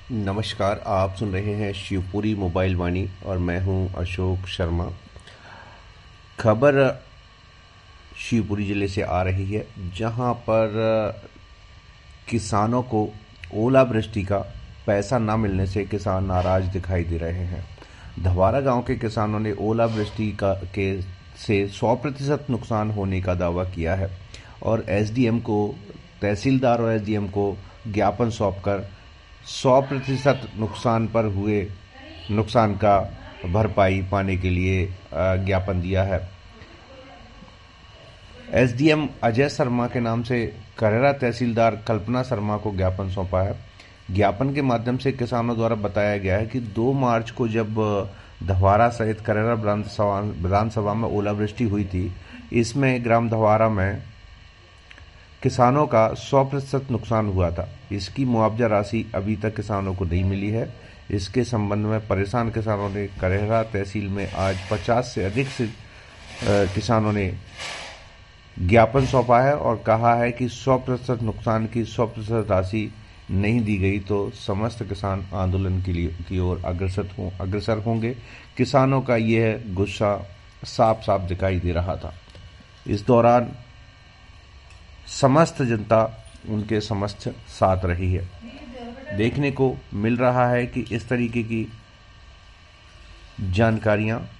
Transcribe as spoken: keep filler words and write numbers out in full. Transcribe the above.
नमस्कार, आप सुन रहे हैं शिवपुरी मोबाइल वाणी और मैं हूं अशोक शर्मा। खबर शिवपुरी जिले से आ रही है, जहां पर किसानों को ओलावृष्टि का पैसा न मिलने से किसान नाराज दिखाई दे रहे हैं। धवारा गांव के किसानों ने ओलावृष्टि का के से सौ प्रतिशत नुकसान होने का दावा किया है और एसडीएम को तहसीलदार और एसडीएम को ज्ञापन सौंपकर सौ प्रतिशत नुकसान पर हुए नुकसान का भरपाई पाने के लिए ज्ञापन दिया है। एसडीएम अजय शर्मा के नाम से करेरा तहसीलदार कल्पना शर्मा को ज्ञापन सौंपा है। ज्ञापन के माध्यम से किसानों द्वारा बताया गया है कि दो मार्च को जब धवारा सहित करेरा विधानसभा में ओलावृष्टि हुई थी, इसमें ग्राम धवारा में किसानों का सौ प्रतिशत नुकसान हुआ था। इसकी मुआवजा राशि अभी तक किसानों को नहीं मिली है। इसके संबंध में परेशान किसानों ने करेरा तहसील में आज पचास से अधिक से किसानों ने ज्ञापन सौंपा है और कहा है कि सौ प्रतिशत नुकसान की सौ प्रतिशत राशि नहीं दी गई तो समस्त किसान आंदोलन के लिए की ओर अग्रसर हो अग्रसर होंगे। किसानों का यह गुस्सा साफ साफ दिखाई दे रहा था। इस दौरान समस्त जनता उनके समस्त साथ रही है। देखने को मिल रहा है कि इस तरीके की जानकारियां